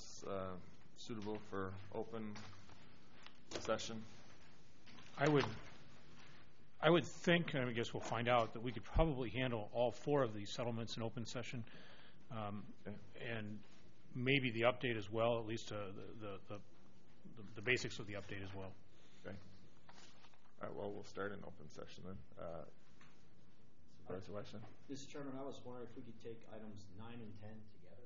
suitable for open session? I would think, and I guess we'll find out, that we could probably handle all 4 of these settlements in open session, Okay. and maybe the update as well, at least the basics of the update as well. Okay. All right, well, we'll start in open session then. Supervisor Weishaupt? Mr. Chairman, I was wondering if we could take items 9 and 10 together.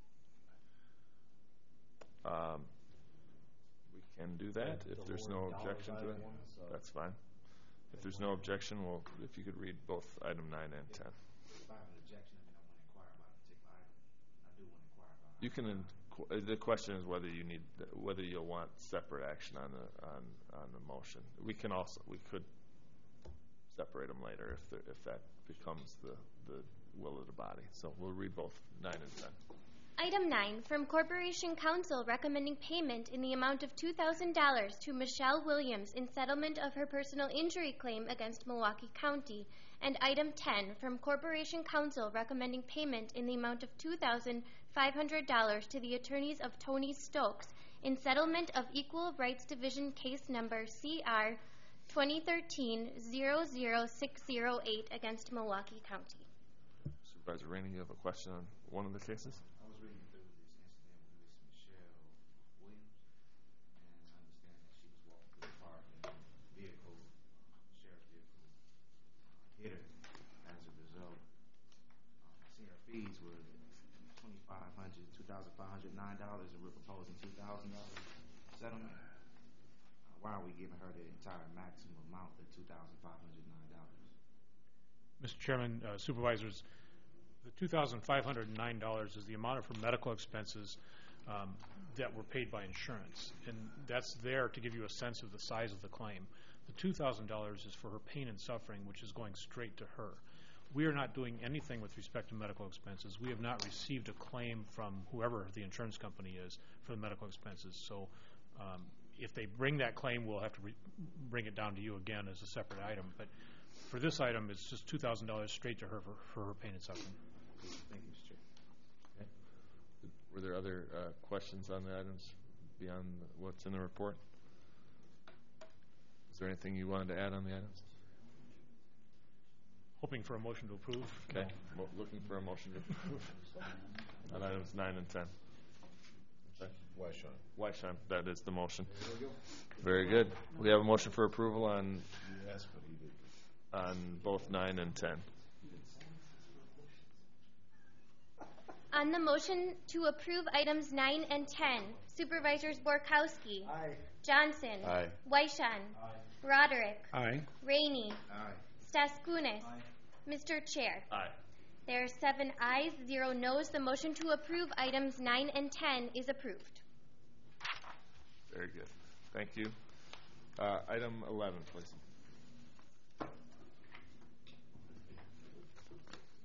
We can do that if there's no objection to it. That's fine. If there's no objection, if you could read both item 9 and 10. If I have an objection, I want to inquire about a particular item. I do want to inquire about it. You can. The question is whether you'll want separate action on the motion. We could separate them later if that becomes the will of the body. So we'll read both 9 and 10. Item 9, from Corporation Counsel recommending payment in the amount of $2,000 to Michelle Williams in settlement of her personal injury claim against Milwaukee County. And item 10, from Corporation Counsel recommending payment in the amount of $2,500 to the attorneys of Tony Stokes in settlement of Equal Rights Division case number CR 2013-00608 against Milwaukee County. Supervisor Rainey, you have a question on one of the cases? I was reading through this incident with Miss Michelle Williams, and I understand that she was walking through the park and vehicle, sheriff's vehicle, hit her. As a result, I seen her fees were $2,509, and we're proposing $2,000 settlement. Why are we giving her the entire maximum amount of $2,509? Mr. Chairman, supervisors, the $2,509 is the amount of her medical expenses that were paid by insurance, and that's there to give you a sense of the size of the claim. The $2,000 is for her pain and suffering, which is going straight to her. We are not doing anything with respect to medical expenses. We have not received a claim from whoever the insurance company is for the medical expenses. So if they bring that claim, we'll have to bring it down to you again as a separate item. But for this item, it's just $2,000 straight to her for her pain and suffering. Thank you, Mr. Chair. Okay. Were there other questions on the items beyond what's in the report? Is there anything you wanted to add on the items? Hoping for a motion to approve. Okay. Looking for a motion to approve on items 9 and 10. Okay. Weishaupt, that is the motion. Very good. We have a motion for approval on both 9 and 10. On the motion to approve items 9 and 10, Supervisors Borkowski. Aye. Johnson. Aye. Weishaupt. Aye. Roderick. Aye. Rainey. Aye. Staskunis. Aye. Mr. Chair. Aye. There are 7 ayes, 0 noes. The motion to approve items 9 and 10 is approved. Very good. Thank you. Item 11, please.